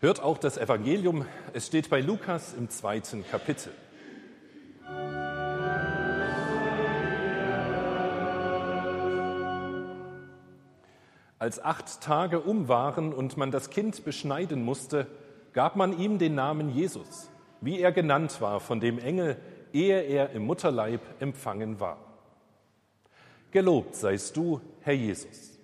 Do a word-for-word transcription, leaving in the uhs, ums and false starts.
Hört auch das Evangelium, es steht bei Lukas im zweiten Kapitel. Als acht Tage um waren und man das Kind beschneiden musste, gab man ihm den Namen Jesus, wie er genannt war von dem Engel, ehe er im Mutterleib empfangen war. Gelobt seist du, Herr Jesus.